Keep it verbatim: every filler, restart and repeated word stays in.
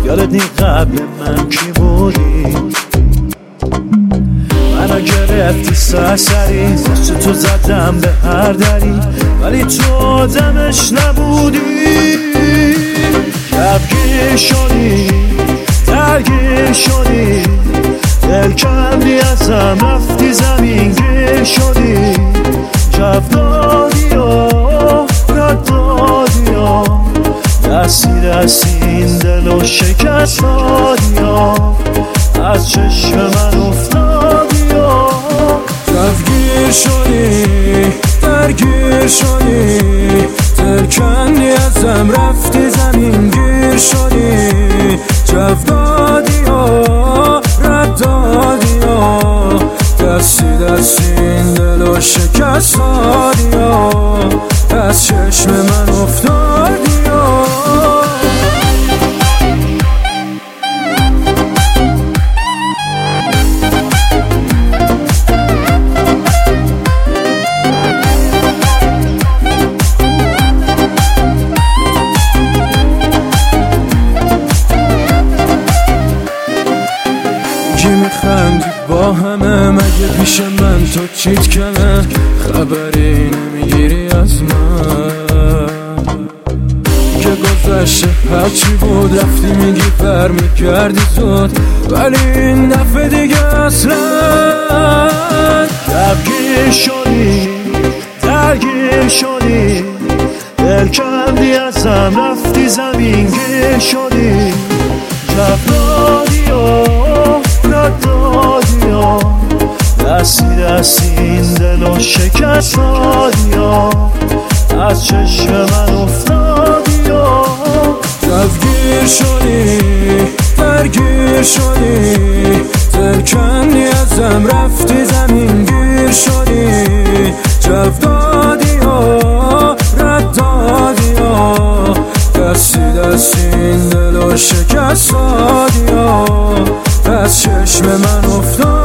یادت قبل من کی بودی؟ منو گرفتی سرسری، دست تو زدم به هر دری، ولی تو آدمش نبودی. کفگیر شدی، درگیر شدی، دل کندی ازم رفتی زمین گیر شدی. جو دادی و رد دادی و دستی دستی این دل و شکست دادی و از چشم من افتادی و کفگیر شدی، درگیر شدی، دل کندی ازم رفتی زمین گیر شدی. جو دادی و رد دادی و دستی دستی این دل و شکست دادی و از چشم من افتادی و کی میخندی با همه، مگه پیش من تو چیت کمه؟ خبری نمیگیری از من که گذشته هرچی بود رفتی میگی پر میکردی زود، ولی این دفعه دیگه اصلا. کفگیر شدی، درگیر شدی، دل کندی ازم رفتی زمین گیر شدی. جو دادی و رد دادی و دستی دستی این دل و شکست دادی و از چشم من افتادی و کفگیر شدی، درگیر شدی، دل کندی ازم رفتی زمین گیر شدی. جو دادی و رد دادی و دستی دستی این دل و شکست دادی و از چشم من افتادی.